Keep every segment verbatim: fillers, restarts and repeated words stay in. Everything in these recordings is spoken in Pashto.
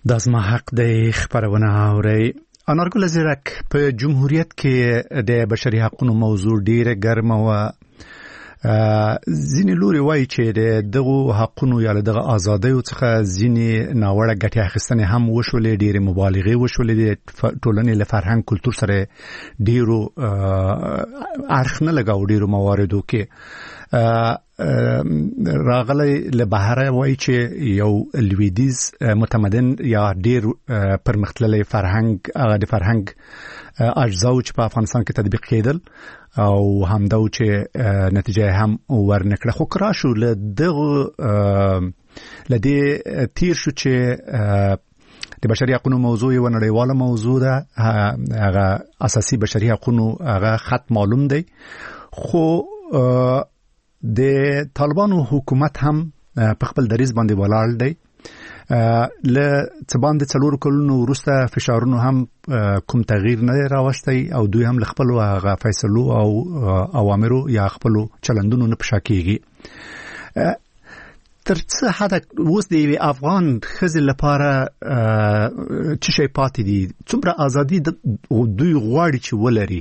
دا زما حق دی خبرونه اوري. انارګل زیرک په جمهوریت کې د بشري حقوقو موضوع ډیره ګرمه و. ځینې لوري وایي چې د دغه حقوقو یا دغه آزادیو څخه ځینې ناوړه ګټې اخیستنې هم وشولې، ډېرې مبالغې وشولې، د ټولنې له فرهنګ کلتور سره ډېرو اړخ نه لګاو ډېرو مواردو کې. راغلی له بهره وایي چې یو لویدیز متمدن یا ډېر پرمختللی فرهنګ هغه د فرهنګ اجزاو چې په افغانستان کې تطبیق کېدل او همدا چې نتیجه هم ورنکړه. خو کرا شو له دغه له دې تیر شو چې د بشري حقوقو موضوع یو نړیواله موضوع ده، هغه اساسي بشري حقوقو هغه خط معلوم دی. خو د طالبانو حکومت هم په خپل دریځ باندې ولاړ دی. له څه باندې څلور کلونو وروسته فشارونو هم کوم تغییر نه راوستی او دوی هم خپل هغه فیصلو او اوامرو یا خپل چلندونو نه پښا کیږي. تر څه حد اوس د افغان ښځې لپاره څه شی پاتې دي؟ څومره ازادي دوی غواړي چې ولري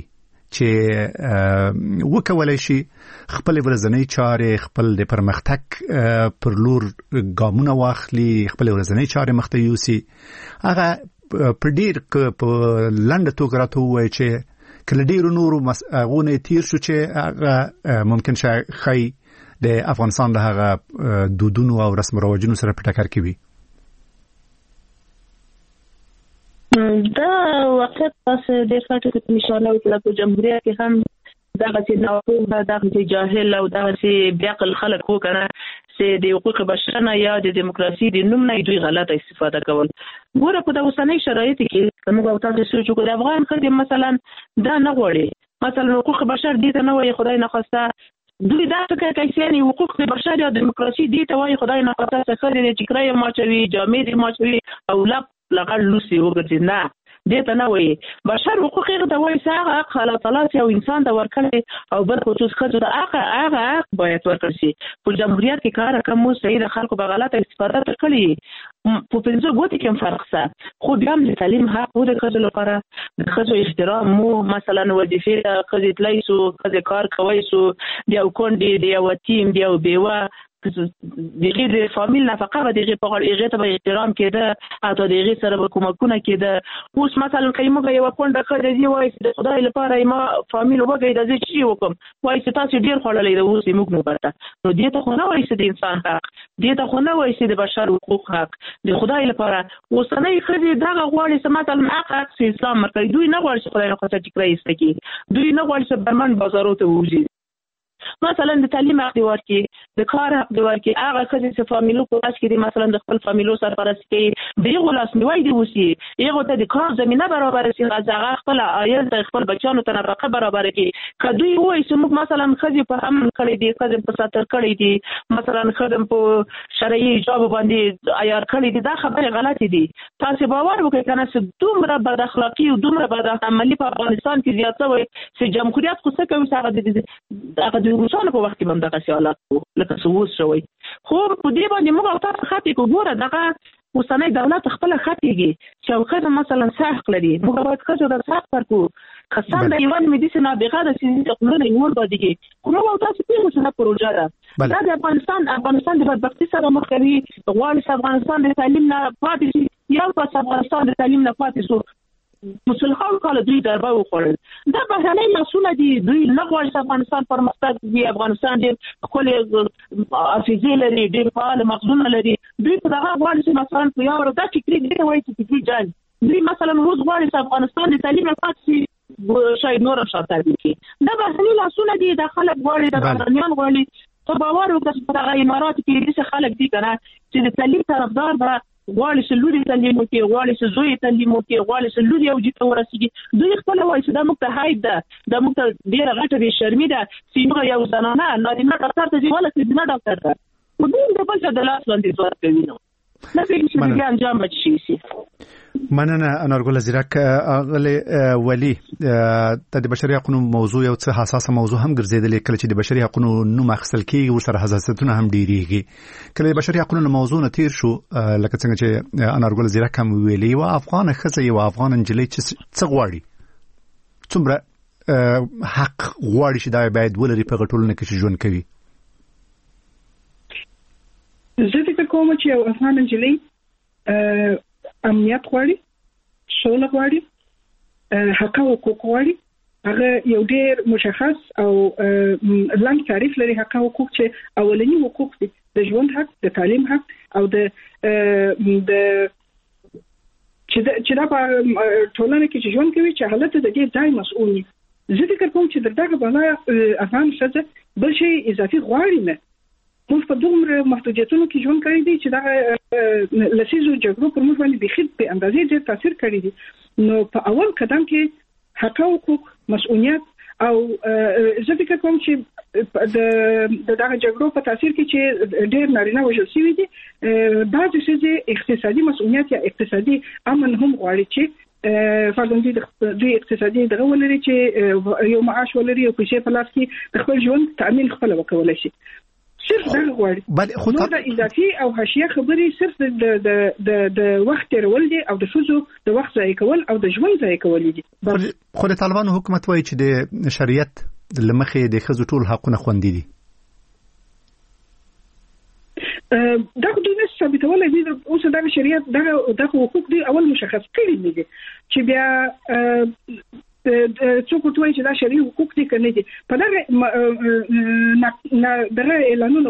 چې وکولای شي خپل ورځنی چارې، خپل د پرمختګ پر لور ګامونه واخلي، خپل ورځنی چارې مخته یوسي. هغه په ډیر په لنډه توګه راته ووایي چې کله ډیرو نورو مسغونه تیر شو چې هغه ممکن شي خی د افغانستان له هغه دودونو او رسم و رواجونو سره په ټکر کې وي. دا وخت پس د فاټو کې نشانه وکړه په جمهوریت کې هم دغه چې ناپوه، دغه چې جاهل او دغه چې بیعقل خلک وو کنه چې د حقوق بشر نه یا د دیموکراسي د نوم نه دوی غلطه استفاده کول. ګوره په د اوسنۍ شرایط کې کومه او تاسو سوچ وکړئ، افغان خلک مثلا دا نه غواړي مثلا حقوق بشر دي ته نه وایي خدای نه خواسته، دوی دا فکر کوي چې حقوق بشر یا دیموکراسي دي ته وایي خدای نه خواسته څه خلک چې کرای ماچوي، جامې دي ماچوي او لب لغړ لوسی وګرځي. نه دې ته نه وایي بشر حقوق هغه ته وایي چې هغه حق الله تعالی یو انسان ته ورکړي او بل خصوص ښځو ته هغه هغه حق باید ورکړل شي. په جمهوریت کې کار کوم صحیح د خلکو په غلطه استفاده کړي په پنځه ګوتې کې فرق څه، خو بیا هم د تعلیم حق وو د ښځو لپاره، د ښځو احترام مو مثلا وظیفې ته ښځې تللی سو، ښځې کار کوی سو، د یو کونډې، د یو یتیم، د یو بیوه دغه د فامیل نفقه به دغه په غوړې ته به احترام کېده او دغه سره به کومکونه کېده. اوس مثلا کایمه یو کونډه کړه دی وایي د خدای لپاره ما فامیل وګړي د ځي چی وکم وایي چې تاسو ډیر خړلې د اوس موږ نه پرته نو دې ته خو نه وایي چې د انسان حق، دې ته خو نه وایي چې د بشر حقوق حق د خدای لپاره. اوسنۍ خځې دغه غواړي چې مثلا حق حق اسلام مرکې دوی نه غواړي چې خدای نه خاطر ټیکرای استکی، دوی نه غواړي چې برمن بازارو ته وځي. مثلا د تعلیم حق دی ورکی، د کار حق دی ورکی، هغه څه چې فامیلو په واس کې دي مثلا د خپل فامیلو سرپرستی کوي دغه لاس نیوي دی وسی، هغه ته د کار زمينه برابر شي، هغه خپل عائل د خپل بچانو ته نفقه برابر کړي. کدوې وایي چې موږ مثلا خځې په امن کړي دي، خځې په ساتر کړي دي، مثلا خدم په شرعي حجاب باندې عیار کړي دي، دا خبره غلطه دي. تاسو باور وکړئ کنه چې دومره بد اخلاقی او دومره بد عملی په افغانستان کې زیات شوی چې جمهوریت خو څه کوي هغه د د روسانو په وخت کې هم دغه حالات لکه سوس شوی. خو په دې باندې موږ او تاسو خاطر کو ګوره دغه اوسنۍ دولت خپل خاطرږي چې خو مثلا صح لري، موږ باید خو د صح ورکو خاصه د ایوان مدیسنا بغیر د سیاسي قانون یو باندې کوم او تاسو په څه پروژه ده دا د افغانستان افغانستان د بدبختی سره مخ کوي. غواړي افغانستان د تعلیم نه پاتې شي یا په افغانستان د تعلیم نه پاتې شو مسلخان کال دوی دربه وخوړل. دا بهرنۍ مسؤل دي، دوی نه غواړي چې افغانستان پرمختګ وکړي. افغانستان ډېر ښکلي حافظې لري، ډېر فعال مغزونه لري، دوی په دغه غواړي چې مثلا په یو ورځ دا فکري دی وایي چې فکري جان دوی مثلا روز غواړي چې افغانستان د تعلیم نه پاتې شي شاید نور شاته وکړي. دا بهرنۍ مسؤل دي، د خلک غواړي، د بهرنیان غواړي. ته باور وکړه چې په دغه امارات کې داسې خلک دي کنه چې د تعلیم طرفدار ده، غواړي چې لوري تعلیم وکړي، غواړي چې زوی تعلیم وکړي، غواړي چې لوري او جته ورسیږي. دوی خپل وایي چې دا موږ ته هاید ده، دا موږ ته ډېره غټه بې شرمي ده چې موږ یو زنانه نارینه ډاکټر ته ځي ولا ښځینه ډاکټر ته خو دوی د بل چا د لاس باندې ځواب کوي. نو نه به دې انجام بچي شي. مننه انارګل زیرک. اغلی ولی د بشري حقوقو موضوع یو څه حساسه موضوع هم ګرځیدلې، کله چې د بشري حقوقو نوم اخیستل کیږي ورسره حساسیتونه هم ډیریږي. کله د بشري حقوقو موضوع نه تیر شو، لکه څنګه چې انارګل زیرک هم ویلي، و افغان ښځه یو افغان نجلۍ چې څه غواړي، څومره حق غواړي چې دا باید ولري په ټولنه کې چې ژوند کوي. زه فکر کوم چې یو افغان نجلۍ امنیت غواړي، سوله غواړي، حق او حقوق غواړي. هغه یو ډېر مشخص او لنډ تعریف لري. حق او حقوق چې اولنی حقوق دي د ژوند حق، د تعلیم حق او د د چې دا په ټولنه کې چې ژوند کوي چې حالت د دې ځای مسؤل دي. زه فکر کوم چې دغه بنا افغان ښځه بل شي اضافي غواړي نه. موږ په دومره محدودیتونو کې ژوند کړی دی چې دا لسیزو جګړو پر موږ باندې بخید په اندازې ډېر تاثیر کړی دی. نو په اول قدم کې حق او حقوق، مسؤلیت او زه فکر کوم چې د دغه جګړو په تاثیر کې چې ډېر نارینه وژل شوي دي، بعضې ښځې اقتصادي مسؤلیت یا اقتصادي امن هم غواړي چې فرضاً دوی اقتصادي دغه ولري چې یو معاش ولري او پیسې په لاس کې د خپل ژوند تأمین خپله وکولی شي. صرف دا غواړي. نو دا اضافي او حاشیه خبرې صرف د د د د وخت تیرول دي او د ښځو د وخت ضایع کول او د ژوند ضایع کول دي. خو د طالبانو حکومت وایي چې د شریعت له مخې د ښځو ټول حقونه خوندي دي. دا خو دوی نشي ثابتولی دي. اوس دغه شریعت دغه دغه حقوق دي اول مشخص کړي دي چې بیا څوک وایي چې دا شرعي حقوق دي که نه دي. په دغه دغه اعلانونو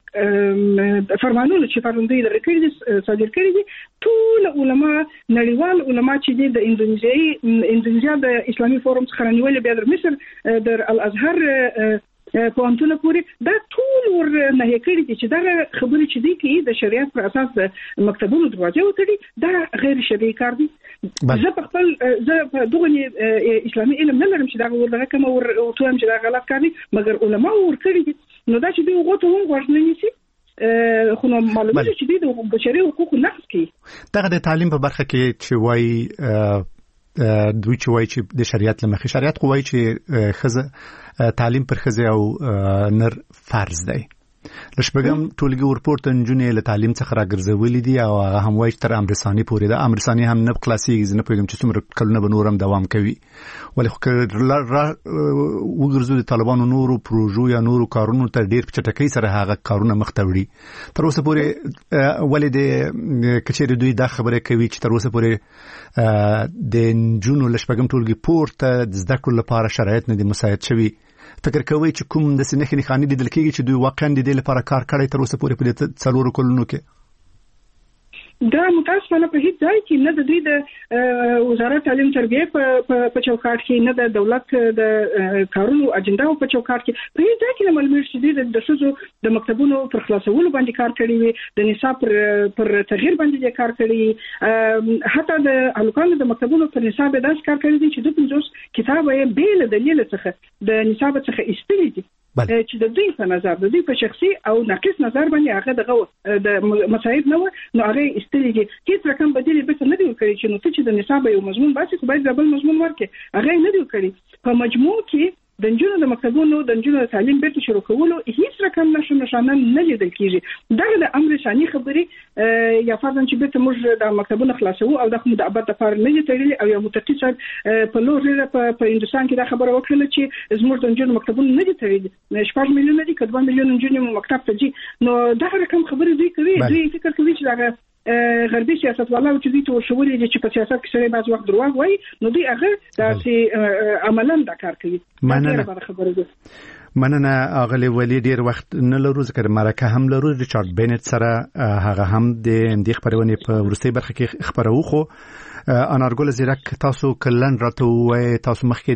فرمانونو چې فرمانونه دغه کړي دي صادر کړي دي، ټول علما، نړیوال علما چې دي د اندونیزیایي اندونیزیا د اسلامي فورم څخه رانیولې، بیا د مصر د الازهر پوهنتون پورې، دا ټول ور نه کړي دي چې دا خبرې چې دي کې د شریعت پر اساس د مکتبونو دروازه وتړي، دا غیر شرعي کار دي. زه په خپل زه په دغه اسلامي علم نه لرم چې دا ورغه کوم ور توم چې دا غلط کار دي، مګر علما ور کړی دي. نو دا چې دوی وګورئ هم ورنه نيسي خو نو معلومه چې دوی د بشري حقوقو نقض کوي. دغه د تعلیم په برخه کې چې وایي دوی چې وایي چې د شریعت لمخې شریعت خو وایي چې ښځه تعلیم پر ښځې او نر فرض دی. لشبګم ټولګي ورپورته نجونې له تعلیم څخه راګرځولې دي او هغه هم وایي تر امرساني پورې ده. امرساني هم نه خلاصېږي، نه پوهېږم چې څومره کلونه به نور هم دوام کوي. ولې خو که وګرځو د طالبانو نورو پروژو یا نورو کارونو ته ډېر په چټکۍ سره هغه کارونه مخ ته وړي. تر اوسه پورې ولې د کچېرې دوی دا خبره کوي چې تر اوسه پورې د نجونو لشبګم ټولګي پورته د زده کړو لپاره شرایط نه دي مساعد شوي. فکر کوي چې کوم د سنخي نخاني لیدل کېږي چې دوی واقعا د دې لپاره کار کړی تر اوسه پورې په دې څلورو کلونو کې؟ دا متاسفانه په هیڅ ځای کې نه د دوی د وزارت تعلیم تربیه په چوکاټ کې، نه د دولت د کارونو اجنډا په چوکاټ کې، په هیڅ ځای کې نه معلومیږي چې دوی د ښځو د مکتبونو پر خلاصولو باندې کار کړی وي، د نصاب پر پر تغییر باندې کار کړی، حتی د هلکانو د مکتبونو پر نصاب داس کار کړی دي چې د پنځوس کتاب یې بیل دلیل څخه د نصاب څخه ایستلي دي چې د دوی په نظر د دوی په شخصي او ناقص نظر باندې هغه دغه د مصايب نه نو هغه استلېږي. هیڅ رقم بدیل به نه دی کړی چې نو ته چې د نصاب یو مضمون باسي خو باید ډبل مضمون ورکړي، هغه نه دی کړی. په مجموع کې د نجونو د مکتبونو د نجونو تعلیم بیرته شروع کولو هیڅ رقم نشو نشانه نه لیدل کیږي. دا د امر ثاني خبرې یا فرضاً چې بیرته موږ د مکتبونو خلاصو او د خو د ابد لپاره نه دي تړلي او یو متقی صاحب په لور په په هندستان کې دا خبره وکړه چې زموږ د نجونو مکتبونو نه دي تړلي، شپږ میلیونه دي کډوال میلیون نجونې مکتب ته ځي. نو دا رقم خبرې دوی کوي، دوی فکر کوي چې دا غربي سیاستوالو چې دوی ته شولې دي چې په سیاست کې سره بعض وخت دروغ وایي، نو دوی هغه داسې عملاً دا کار کوي. مننه مننه اغلی ولی ډیر وخت نه لرو ځکه مرکه هم لرو. ریچارډ بینټ سره هغه هم د دې خبرونه په ورستۍ برخه کې خبرو. خو انارګل زیرک تاسو کلن راته وای تاسو مخکې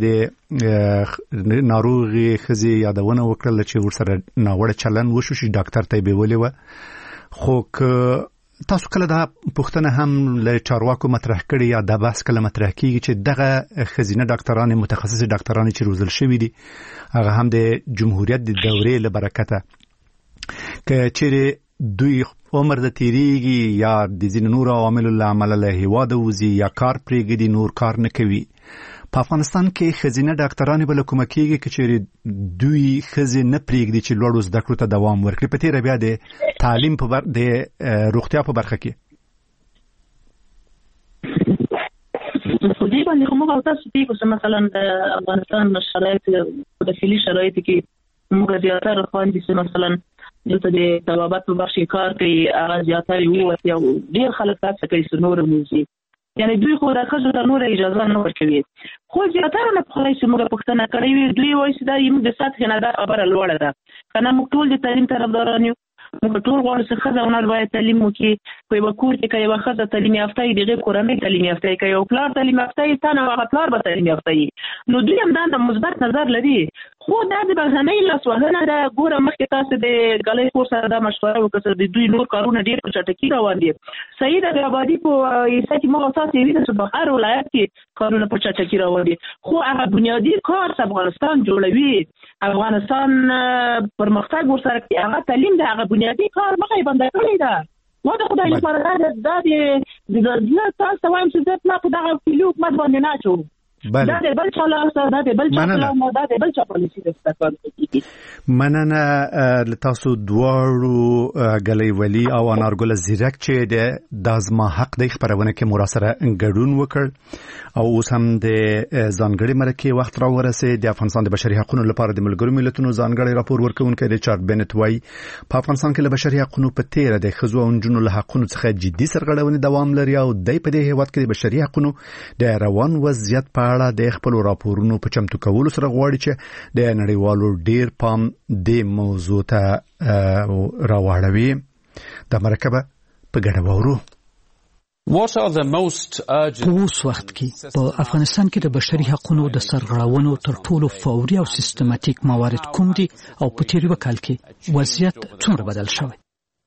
د ناروغي خزي یادونه وکړل چې ورسره ناوړه چلن وشو چې ډاکټر ته به ولې و. خو ک تاسو کله دا پوښتنه هم له چارواکو مطرح کړي یا د بحث کله مطرح کیږي چې دغه خزینه ډاکټران متخصص ډاکټران چې روزل شوی دي هغه هم د جمهوریت د دورې له برکته ک چیرې دوی عمر د تیریږي یا د ځینو نور عواملو له امله له هیواده وځي یا کار پرېږدي نور کار نه کوي. په افغانستان کې ښځینه ډاکټرانې به له کومه کېږي که چېرې دوی ښځې نه پرېږدي چې لوړو زده کړو ته دوام ورکړي په تېره بیا د تعلیم په بر د روغتیا په برخه کې. په دې باندې خو موږ تاسو ته کوم مثلا د افغانستان شرایط د داخلي شرایط کې موږ زیاتره خواندي چې مثلا دلته د طبابت په برخه کار کوي هغه زیاتره یو او ډیر خلک تاسو کوي چې نور موزي یعنی دوی خو راځي د نور اجازه نه ورکوي خو زیاتره نه خلک چې موږ پښتنه کړی وي دوی وایي چې دا یو د سطح نه دا خبره لوړه ده کنه موږ ټول د تعلیم طرفداران یو موږ ټول غواړو چې ښځه ونه باید تعلیم وکړي په یو کور کې کوي ښځه تعلیم یافته وي دغه کورنۍ تعلیم یافته کوي او پلار تعلیم یافته وي تا نه هغه پلار به تعلیم یافته وي نو دوی هم دا مثبت نظر لري خو دا د بهرنۍ لاسوهنه ده ګوره مخکې تاسو د ګالۍ کور سره دا مشوره وکړه د دوی نور کارونه ډېر په چټکۍ روان دي صحیح ده د آبادي په حصه کې موږ تاسو وینئ چې په هر ولایت کې کارونه په چټکۍ روان دي خو هغه بنیادی کار افغانستان جوړوي افغانستان پرمختګ ورسره کوي هغه تعلیم ده هغه بنیادی کار مخه بنده کړی ده نو د خدای لپاره دا د د تاسو وایم چې زه په دغه کلیو حکومت باندې نه چوم دا د بل چا لاس دا د بل چا نو دا د بل چا پالیسي د استفاده مننه له تاسو دواړو غلې ولی او انارګل زیرک چې د دازما حق د خبرونه کې مراسره ګډون وکړ او اوس هم د ځانګړي مرکه وخت را ورسې د افغانستان د بشري حقوقو لپاره د ملګرو ملتونو ځانګړي راپور ورکونکي ریچارډ بنت وای په افغانستان کې د بشري حقوقو په تیر د خزو او جنونو له حقوقو څخه جدي سرغړونې دوام لري او د په دې هیواد کې د بشري حقوقو د روان وضعیت په د خپل راپورونو په چمتو کولو سره غواړي چې د نړیوالو ډیر پام د موضوع ته راوړوي د مرکبه په ګډه وورو. په اوس وخت کې په افغانستان کې د بشري حقوقو د سرغړونو تر ټولو فوري او سیستماتیک موارد کوم دي او په تیر وکال کې وضعیت څومره بدل شوی؟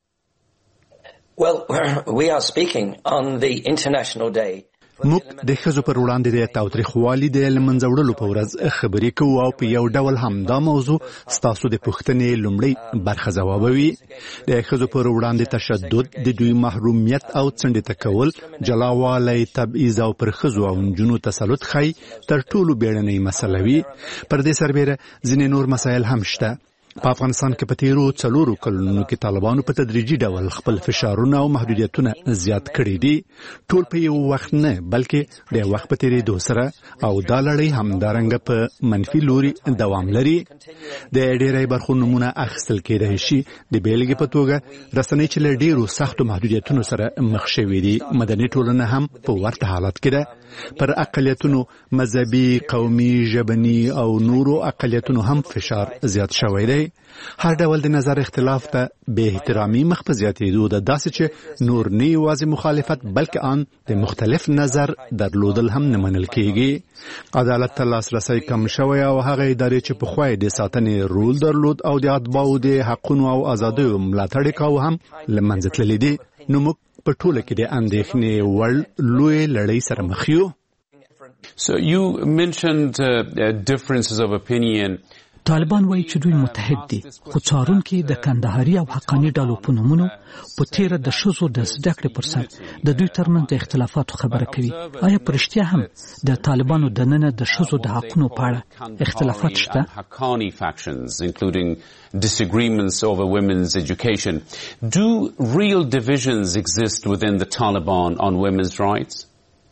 Well, we are speaking on the International Day موږ د ښځو پر وړاندې د تاوتریخوالي د لمنځه وړلو په ورځ خبرې کوو او په یو ډول همدا موضوع ستاسو د پوښتنې لومړی برخه ځوابوي. د ښځو پر وړاندې تشدد د دوی محرومیت او څنډې کول جلاوالی تبعیض او پر ښځو او نجونو تسلط ښیي تر ټولو بیړنۍ مسله وي. پر دې سربیره ځینې نور مسایل هم شته. په افغانستان کې په تیرو څلورو کلونو کې طالبانو په تدریجي ډول خپل فشارونه او محدودیتونه زیات کړي دي ټول په یو وخت نه بلکې د وخت په تیریدو سره او دا لړۍ همدارنګه په منفي لوري دوام لري. د ډېری برخو نمونه اخیستل کېدای شي د بیلګې په توګه رسنۍ چې له ډېرو سختو محدودیتونو سره مخ شوي دي مدني ټولنه هم په ورته حالت کې ده. پر اقلیتونو مذهبي قومي ژبني او نورو اقلیتونو هم فشار زیات شوی دی. هر ډول د نظر اختلاف ته به احترامي مخ په زیاتېدو ده داسې چې نور نه یوازې مخالفت بلکې ان د مختلف نظر درلودل هم نه منل کېږي. عدالت ته لاسرسی کم شوی او هغه ادارې چې پخوا د ساتنې رول درلود او د اتباعو د حقونو او ازادیو ملاتړ یې کاوه هم له منځه تللي دي. نو موږ په ټوله کې د اندېښنې وړ لوی لړۍ سره مخ یو. So you mentioned uh, differences of opinion. طالبان وایي چې دوی متحد دي خو څارونکي د کندهاري او حقاني ډلو په نومونو په تیر د ښځو د زده کړې پر سر د دوی ترمنځ د اختلافاتو خبره کوي. آیا په رښتیا هم د طالبانو دننه د ښځو د حقونو په اړه اختلافات شته؟ حقاني factions including disagreements over women's education. Do real divisions exist within the Taliban on women's rights?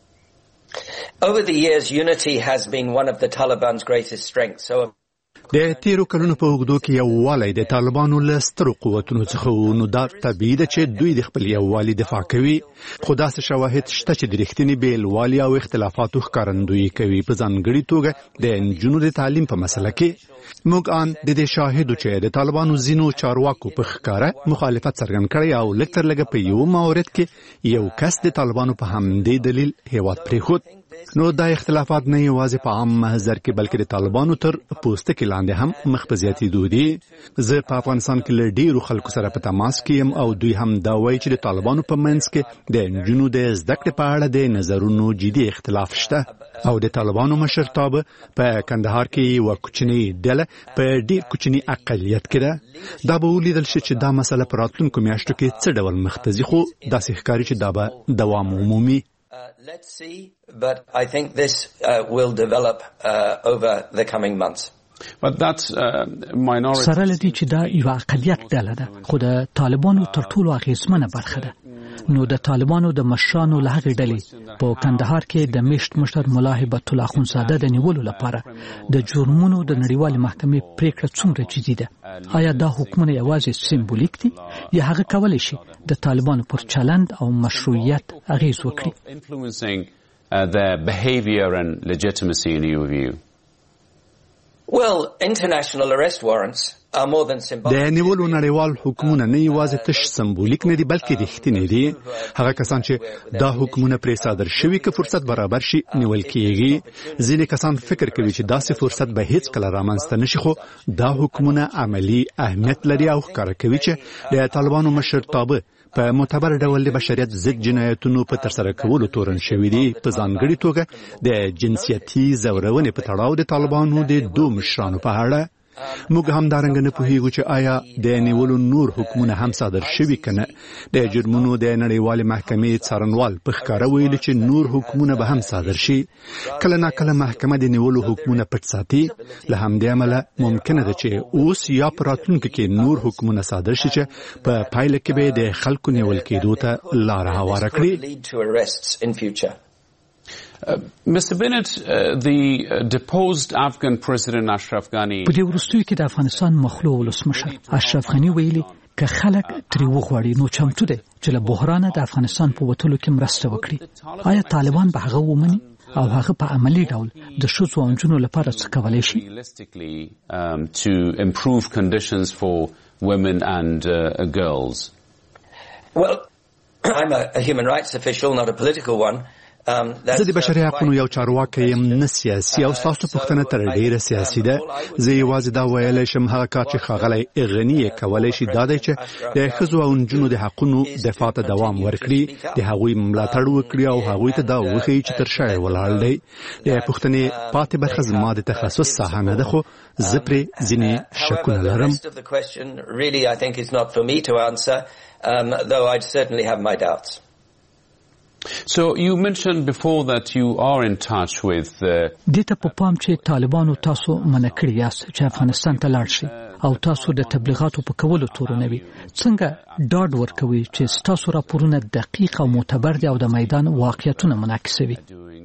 Over the years, unity has been one of the Taliban's greatest strengths. So د تیرو کلونو په اوږدو کې یووالی د طالبانو له سترو قوتونو څخه نو دا طبیعي ده چې دوی د خپل یووالي دفاع کوي خو داسې شواهد شته چې د رښتینې بېلوالي او اختلافاتو ښکارندویي کوي په ځانګړي توګه د نجونو د تعلیم په مسله کې. موږ ان د دې شاهدو چې د طالبانو ځینو چارواکو په ښکاره مخالفت څرګند کړی او لږ تر لږه په یو مورد کې یو کس د طالبانو په همدې دلیل هیواد پرېښود. نو دا اختلافات نه یوازې په عام محضر کې بلکې د طالبانو تر پوستکي لاندې هم مخ په زیاتېدو دي. زه په افغانستان کې له ډېرو خلکو سره په تماس کې یم او دوی هم دا وایي چې د طالبانو په منځ کې د نجونو د زده کړې په اړه د نظرونو جدي اختلاف شته. او د طالبانو مشرتابه په کندهار کې یو کوچنی ډله په ډیر کوچنی اقلیت کې ده. دا به ولیدل شي چې دا مسله په راتلونکو میاشتو کې څه ډول مختزي خو داسې ښکاري چې دا به دوام ومومي. Let's see, but I think this uh, will develop uh, over the coming months. But that's uh, minority. سره لدی چې دا یو اقلیت ډله ده خو د طالبانو تر ټولو اغیزمنه برخه ده. نو د طالبانو د مشرانو له هغې ډلې په کندهار کې د میشت مشر ملا هیبت الله اخوندزاده د نیولو لپاره د جرمونو د نړیوالې محکمې پریکړه څومره جدي ده؟ آیا دا حکمونه یوازې سمبولیک دي یا هغه کولی شي د طالبانو پر چلند او مشروعیت اغیز وکړي؟ Their behavior and legitimacy in your view? Well, international arrest warrants are more than symbolic. د نیولو نړیوال حکمونه نه یوازې تش سمبولیک نه دي بلکې رښتینی دي. هغه کسان چې دا حکمونه پرې صادر شوي که فرصت برابر شي نیول کیږي. ځینې کسان فکر کوي چې داسې فرصت به هیڅ کله رامنځته نشي خو دا حکمونه عملی اهمیت لري او ښکاره کوي چې د طالبانو مشرتابه په معتبر ډول د بشریت ضد جنایتونو په ترسره کولو تورن شوي دي. په ځانګړي توګه د جنسیتي زورونې په تړاو د طالبانو د دوه مشرانو په اړه موږ هم دارنګ نه پوهیږو چې آیا د نیولو نور حکمونه هم صادر شوي کنه. د جرمونو د نړیوالې محکمې څارنوال په ښکاره ویلي چې نور حکمونه به هم صادر شي. کله ناکله محکمه د نیولو حکمونه پټ ساتي. له همدې امله ممکنه ده چې اوس یا په راتلونکي کې نور حکمونه صادر شي چې په پایله کې به د خلکو نیول کېدو ته لاره هواره کړي. Uh, Mister Bennett, uh, the uh, deposed Afghan President Ashraf Ghani. په دې وروستیو کې د افغانستان مخلو ولسمشر اشرف غني ویلي که خلک ترې وغواړي نو چمتو دی چې له بحرانه د افغانستان په وتلو کې مرسته وکړي. آیا طالبان به هغه ومني او هغه په عملی ډول د ښځو او نجونو لپاره څه کولی شي؟ um, to improve conditions for women and uh, girls. Well, I'm a, a human rights official, not a political one. زه د بشري حقوقو یو چارواکی یم نه سیاسي او ستاسو پوښتنه تر ډیره سیاسي ده. زه یوازې دا ویلی شم هغه کار چې ښاغلی غني یې کولی شي دا دی چې د ښځو او نجونو د حقونو دفاع ته دوام ورکړي، د هغوی ملاتړ وکړي او هغوی ته دا وښیي چې تر شا یې ولاړ دی. د پوښتنې پاتې برخه زما د تخصص ساحه نه ده خو زه پرې ځینې شکونه لرم. So you mentioned before that you are in touch with uh, دته په پام چې طالبانو تاسو منع کړی یاست چې افغانستان ته لاړ شي او تاسو د تبلیغاتو په کولو تورنوي. څنګه ډاډ ورکوي چې تاسو راپورونه دقیق او معتبر دي او د میدان واقعیتونه منعکسوي؟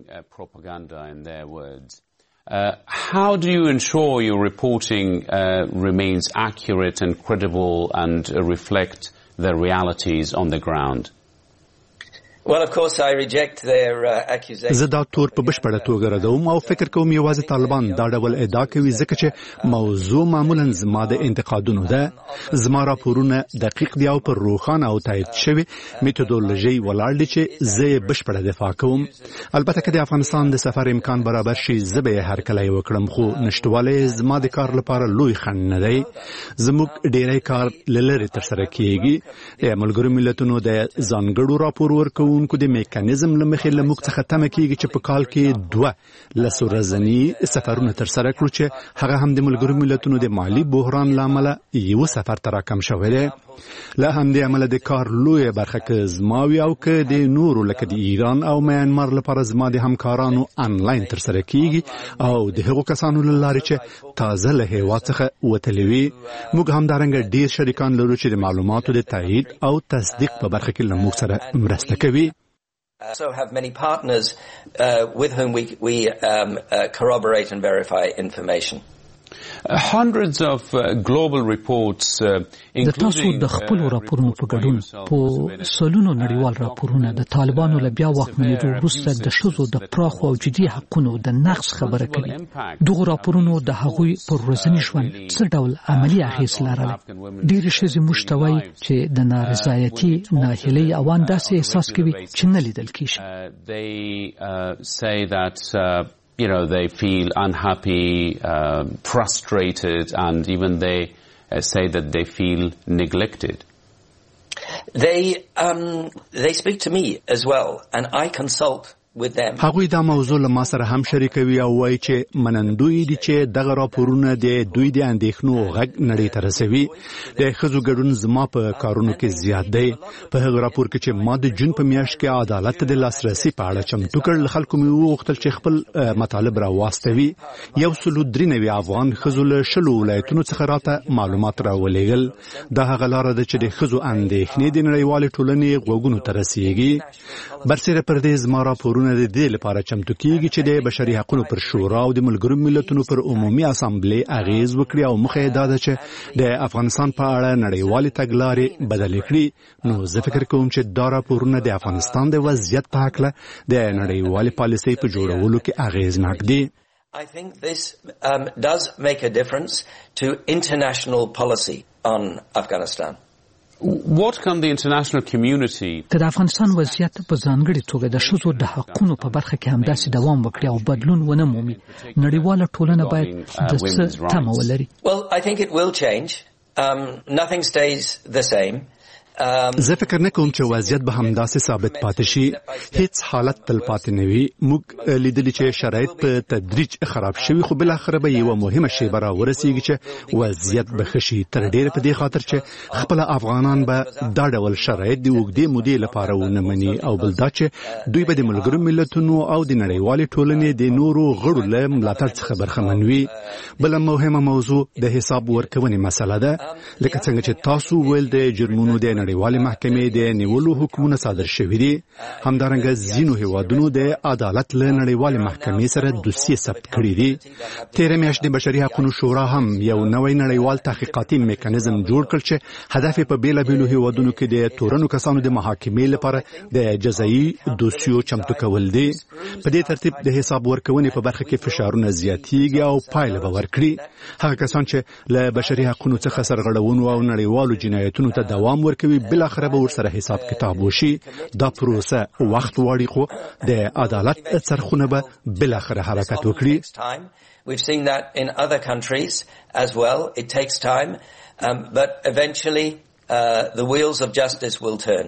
Uh, how do you ensure your reporting uh, remains accurate and credible and uh, reflect the realities on the ground? Well, of course, I reject their uh, accusations. زه دا تور په بشپړه توګه ردوم او فکر کوم یوازې طالبان دا ډول ادعا کوي ځکه چې موضوع معمولا زما د انتقادونو ده. زما راپورونه دقیق دي او پر روښانه او تایید شوي میتودولوژي ولاړ دي چې زه یې بشپړه دفاع کوم. البته که د افغانستان د سفر امکان برابر شي زه به یې هرکلی وکړم خو نشتوالی زما د کار لپاره لوی خنډ نه دی. زموږ ډیری کار له لرې ترسره کیږي. د ملګرو ملتونو د ځانګړو راپور ورکوونکو کو د میکانیزم لمخې له موږ څخه تمه کیږي چې په کال کې دوه لسو ورځني سفرونه ترسره کړو چې هغه هم د ملګرو ملتونو د مالی بحران له امله یو سفر ته راکم شوی دی. له همدې امله د کار لویه برخه که زما وي او که د نورو لکه د ایران او میانمار لپاره زما د همکارانو آنلاین ترسره کیږي او د هغو کسانو له لارې چې تازه له هېواد څخه وتلي وي. موږ همدارنګه ډېر شریکان لرو چې د معلوماتو د تایید او تصدیق په برخه کې له موږ سره مرسته کوي. So have many partners uh, with whom we, we um, uh, corroborate and verify information. Uh, hundreds of uh, global reports uh, د تاسو د خپل راپورونو په ګډون په سلونو نړیوال راپورونه د طالبانو له بیا واکمنېدو وروسته د ښځو د پراخو او جدي حقونو د نقض خبره کوي. دغو راپورونو د هغوی پر ورځني ژوند څه ډول عملي اغېز لرلی؟ ډېرې ښځې موږ ته وایي چې د نارضایتي ناهیلۍ اوان داسې احساس کوي چې نه لیدل کېږي. You know, they feel unhappy, uh, frustrated, and even they uh, say that they feel neglected. They um, they speak to me as well, and I consult with them. هغوی دا موضوع له ما سره هم شریکوي او وایي چې منندوی دي چې دغه راپورونه د دوی د اندېښنو غږ نړۍ ته رسوي. د ښځو ګډون زما په کارونو کې زیات دی. په هغه راپور کې چې ما د جون په میاشت کې عدالت ته د لاسرسي په اړه چمتو کړ، خلکو مې وغوښتل چې خپل مطالب را واستوي. یو سلو درې نوي افغان ښځو له شلو ولایتونو څخه راته معلومات راولېږل. دا هغه لاره ده چې د ښځو اندېښنې د نړیوالې ټولنې غوږونو ته رسیږي. برسېره پر دې زما راپورونه د دې لپاره چمتو کیږي چې د بشري حقوقو پر شورا او د ملګرو ملتونو پر عمومي اسامبلې اغیز وکړي او مخه دا ده چې د افغانستان په اړه نړیوالې تګلارې بدلې کړي. نو زه فکر کوم چې دا راپورونه د افغانستان د وضعیت په هکله د نړیوالې پالیسۍ په جوړولو کې اغیزناک دي. I think this um, does make a difference to international policy on Afghanistan. What can the international community که د افغانستان وضعیت په ځانګړي توګه د ښځو د حقونو په برخه کې همداسې دوام وکړي او بدلون ونه مومي، نړیواله ټولنه باید د څه تمه ولري؟ Well, I think it will change. Um, nothing stays the same. زه فکر نه کوم چې وضعیت به همداسې ثابت پاتې شي. هیڅ حالت تل پاتې نه وي. موږ لیدلي چې شرایط په تدریج خراب شوي، خو بالاخره به یوه مهمه شیبه را ورسیږي چې وضعیت به ښه شي. تر ډېره په دې خاطر چې خپله افغانان به دا ډول شرایط د اوږدې مودې لپاره ونه مني، او بل دا چې دوی به د ملګرو ملتونو او د نړیوالې ټولنې د نورو غړو له ملاتړ څخه برخمن وي. بله مهمه موضوع د حساب ورکونې مسله ده. لکه څنګه چې تاسو ویل د جرمونو د نړیوالې محکمې د نیولو حکمونه صادر شوي دي. همدارنګه ځینو هیوادونو د عدالت له نړیوالې محکمې سره دوسیې ثبت کړي دي. تېره میاشت د بشري حقوقو شورا هم یو نوی نړیوال تحقیقاتي میکانیزم جوړ کړ چې هدف یې په بېلابېلو هیوادونو کې د تورنو کسانو د محاکمې لپاره د جزایي دوسیو چمتو کول دي. په دې ترتیب د حساب ورکونې په برخه کې فشارونه زیاتېږي او پایله به ورکړي. هغه کسان چې له بشري حقوقو څخه سرغړونو او نړیوالو جنایتونو ته دوام ورکوي، بالاخره به ورسره حساب کتاب وشي. دا پروسه وخت غواړي، خو د عدالت څرخونه به بالاخره حرکت وکړي. We've seen that in other countries as well. It takes time, um, but eventually uh, the wheels of justice will turn.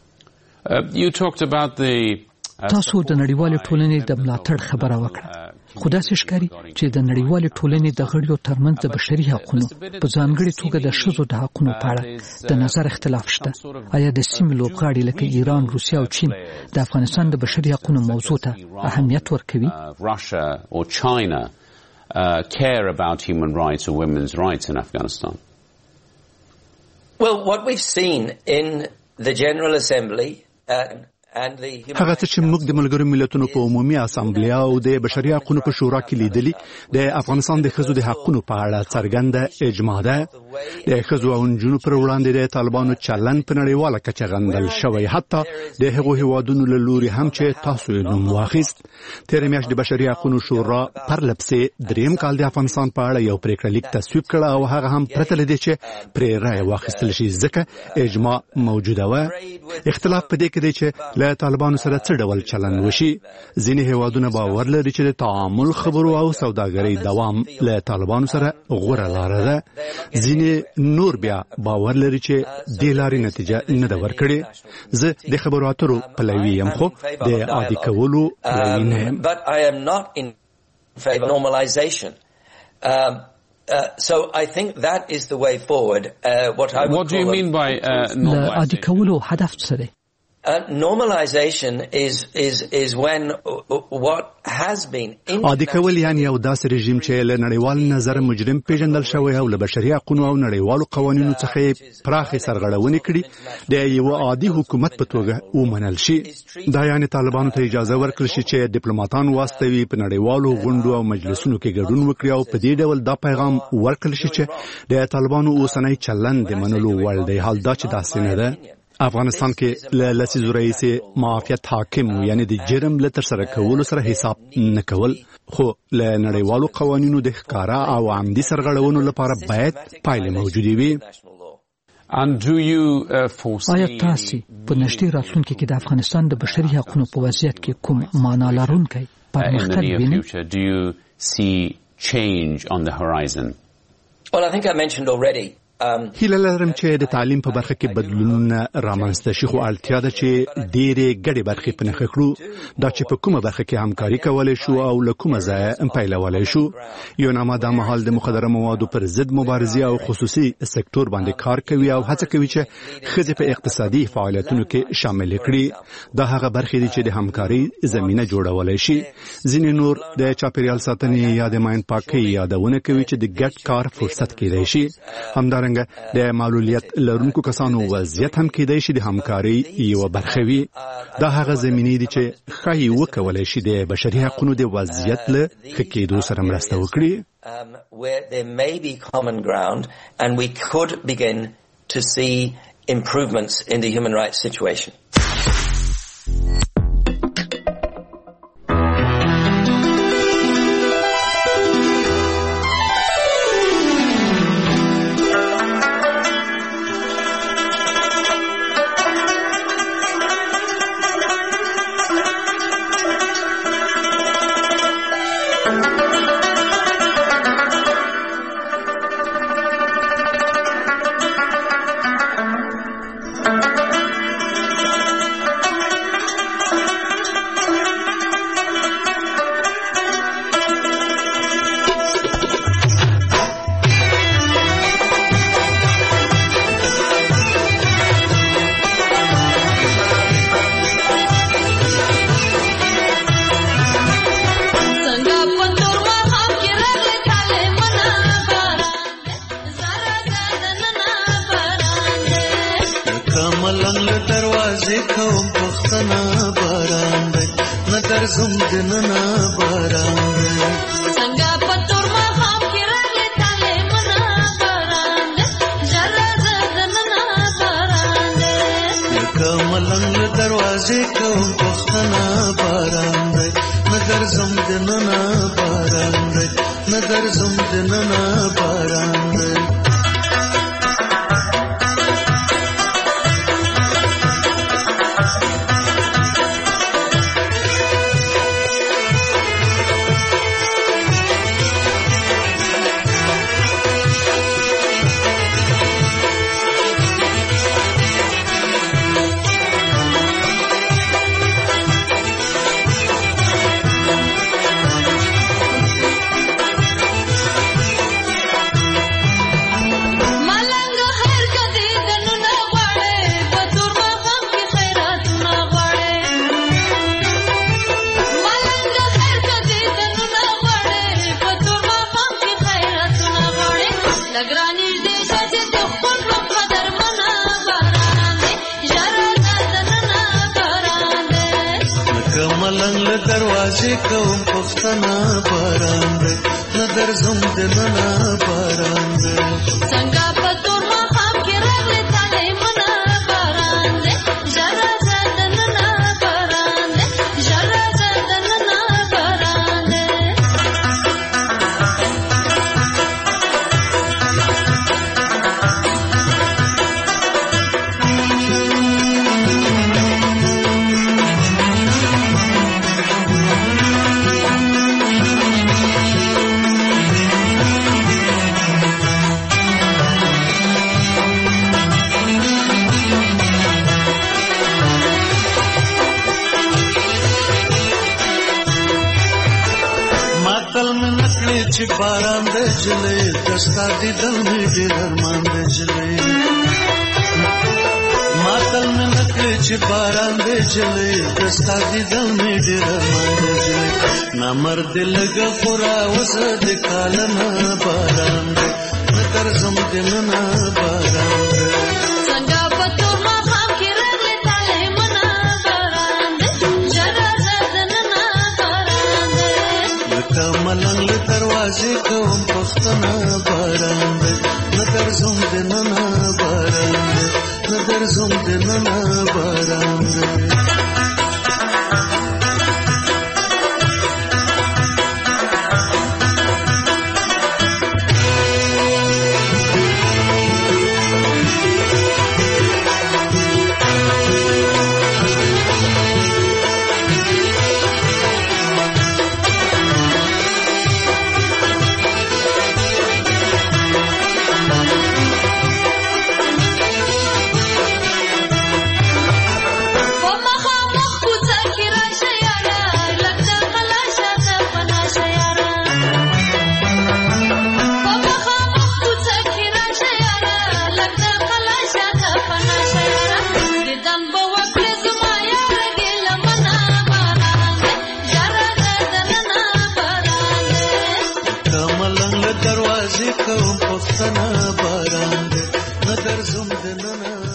Uh, you talked about the تاسو د نړیوالې ټولنې د ملاتړ خبره وکړه، خو داسې ښکاري چې د نړیوالې ټولنې د غړیو ترمنځ د بشري حقوقو په ځانګړي توګه د ښځو د حقوقو په اړه د نظر اختلاف شته. آیا د سیمې لوبغاړي لکه ایران، روسیه او چین د افغانستان د بشري حقوقو موضوع ته اهمیت ورکوي؟ Russia or China uh, care about human rights or women's rights in Afghanistan? Well, what we've seen in the General Assembly uh, هغه څه چې موږ د ملګرو ملتونو په عمومي اسامبلې او د بشري حقوقو په شورا کې لیدلي، د افغانستان د ښځو د حقوقو په اړه څرګنده اجماع ده. د ښځو او نجونو پر وړاندې د طالبانو چلند په نړیواله کچه غندل شوی، حتی د هغو هیوادونو له لوري هم چې تاسو یې نوم واخیست. تېره میاشت د بشري حقوقو شورا پرله پسې دریم کال د افغانستان په اړه یو پریکړه لیک تصویب کړ، او هغه هم پرته له دې چې پرې رایه واخیستل شي، ځکه اجماع موجوده وه. اختلاف په دې کې دی چې له طالبانو سره څه ډول چلند وشي. ځینې هیوادونه باور لري چې د تعامل، خبرو او سوداګرۍ دوام له طالبانو سره غوره لاره ده. ځینې نور بیا باور لري چې دې لارې نتیجه نه ده ورکړې. زه د خبرو اترو پلوي یم، خو د عادي کولو پلوي نه یم. But I am not in favor of normalization. Um, Uh, so I think that is the way forward. Uh, what I would What do you mean by uh, normalization? عادي کولو هدف څه دی؟ Uh, normalization is is is when what has been عادي کول یعنی یو داسې رژیم چې له نړیوال نظر مجرم پیژندل شوی او له بشري حقوقو او نړیوالو قوانینو څخه پراخې سرغړونې کړي د یو عادي حکومت په توګه ومنل شي. دا یعنی طالبانو ته اجازه ورکړل شي چې ډیپلوماټان واستوي، په نړیوالو غونډو او مجلسونو کې ګډون وکړي، او په دې ډول دا پیغام ورکړل شي چې د طالبانو اوسنۍ چلند د منلو وړ دی. حال دا چې داسې نه ده. افغانستان کې له لسیزو راهیسې معافیت حاکم و، یعنی د جرم له ترسره کولو سره حساب نه کول، خو له نړیوالو قوانینو د ښکاره او عمدي سرغړونو لپاره باید پایلې موجودې وي. And do you uh, foresee آیا تاسو په نږدې راتلونکي کې د افغانستان د بشري حقوقو په وضعیت کې کوم معنا لرونکی پرمختګ وینئ؟ Do you see change on the horizon? Well, I think I mentioned already هیله لرم چې د تعلیم په برخه کې بدلونونه رامنځته شي، خو اړتیا ده چې ډېرې ګډې برخې په نښه کړو، دا چې په کومه برخه کې همکاري کولی شو او له کومه ځایه پیلولی شو. یوناما دا مهال د مخدره موادو پر ضد مبارزې او خصوصي سکتور باندې کار کوي او هڅه کوي چې ښځې په اقتصادي فعالیتونو کې شامل کړي. دا هغه برخې دي چې د همکاري زمینه جوړولی شي. ځینې نور د چاپیریال ساتنې یا د ماین پاکۍ یادونه کوي چې د ګډ کار فرصت کېدای شي. همدارنګه د معلولیت لرونکو کسانو وضعیت هم کېدای شي د همکاري یوه برخه وي. دا هغه زمینې دي چې ښایي وکولی شي د بشري حقونو د وضعیت له ښه کېدو سره مرسته وکړي. Um, where there may be common ground and we could begin to see improvements in the human rights situation. نامرد لگا خورا وسد کالنا باران دے نتر زمدننا باران دے سنگا پتور ما خام کی رگل تالے منا باران دے جرا زدننا باران دے لکا ملنگ دروازے کوم پختنا باران دے نتر زمدننا باران دے نتر زمدننا باران دے